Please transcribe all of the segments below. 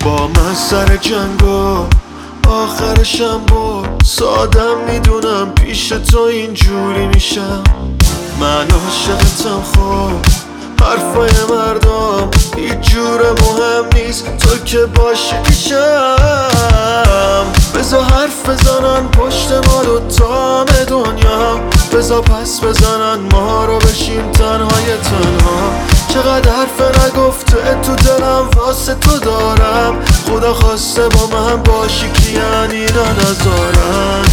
با من سر جنگا آخرشم با سادم میدونم پیش تو اینجوری میشم. من عاشقتم خب حرفای مردم هیچ جوره مهم نیست، تو که باشی میشم. بذار حرف بزنن پشت ما دوتا دنیا، بذار پس بزنن ما رو بشیم تنهای تنها. چقدر حرف نگفته تو دلم واسه تو دارم، خدا خواسته با من باشی که یعنی نذارن.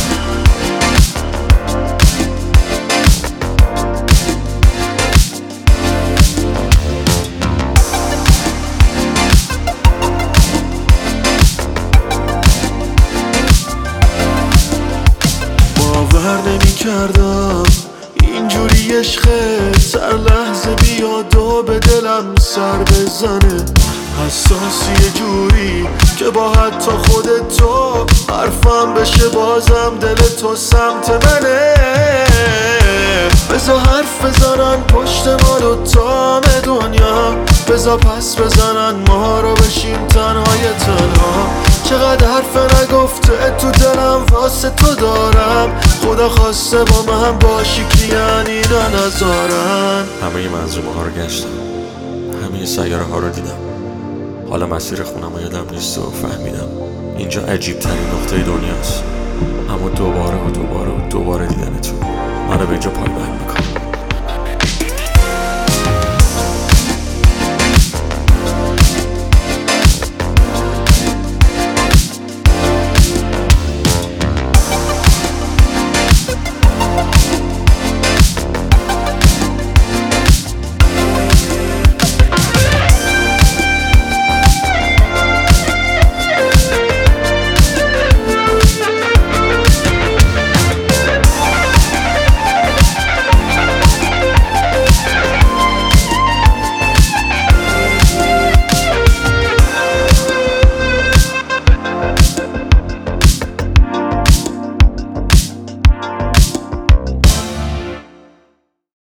باور نمی کردم اینجوری عشقت هر لحظه بیاد و به دلم سر بزنه. حساسی یه جوری که با حتی خودت تو حرفم بشه بازم دل تو سمت منه. بذار حرف بزنن پشت ما دوتا دنیا، بذار پس بزنن ما رو بشیم تنهای تنها. چقدر حرف نگفته تو دلم واسه تو دارم، خدا خواسته با من باشی که یعنی نذارن. همه منظومه ها رو گشتم، همه سیاره ها رو دیدم، حالا مسیر خونم رو یادم نیست و فهمیدم اینجا عجیب ترین نقطه دنیاست. اما دوباره و دوباره و دوباره دیدن تو منو به اینجا پایبند میکنه.